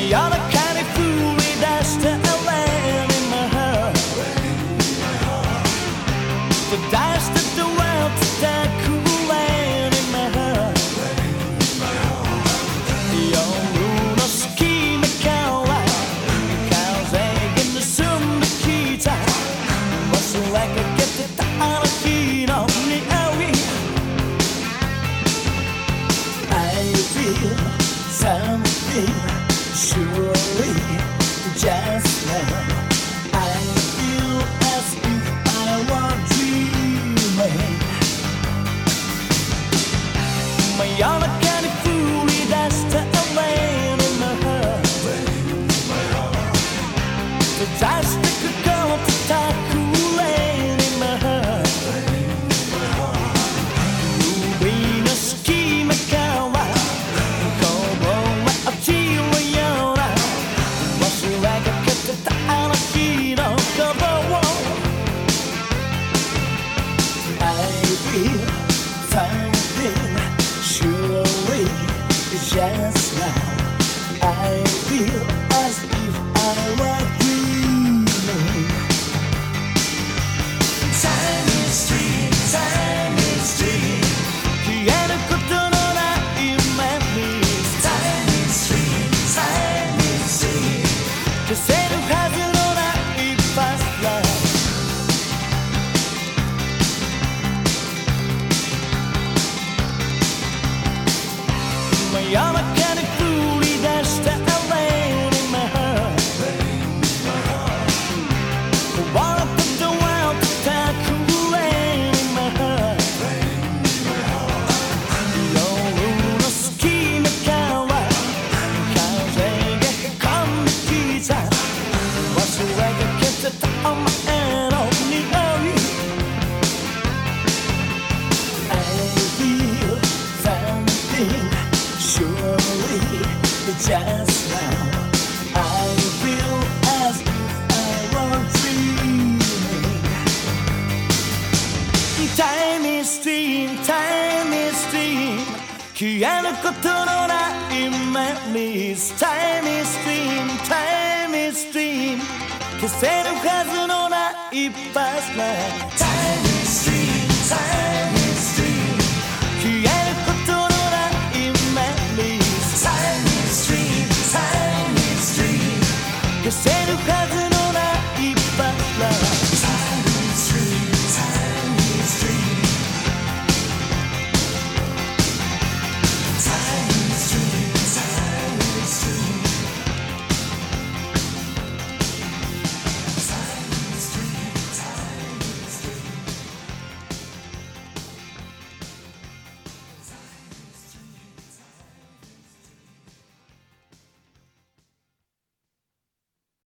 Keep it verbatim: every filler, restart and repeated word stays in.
夜中に降り出した Rain in my heart出したドアを叩く Rain in my heart 夜の隙間から風が盗んできた忘れかけてたあの日の匂い I feel something surely just now I feel as if I were dreaming 真夜中に降り出した Rain in my heart 閉ざして心を叩く Rain in my heart 指の隙間からこぼれ落ちるような忘れかけてたあの日のことを I feel something surely just now I feel as if I were dreaming Time is dream, time is dream 消えることのないmemories Time is dream, time is dream 消せるはずのない past life 真夜中に降り出した Rain in my heart 壊れたドアを叩く Rain in my heart 夜の隙間から風が運んできた忘れかけてたお前の匂い I feel something surely just now I feel as if I were dreaming Time is dream, time is dream 消えることのない memories Time is dream, time is dream 消せるはずのない past life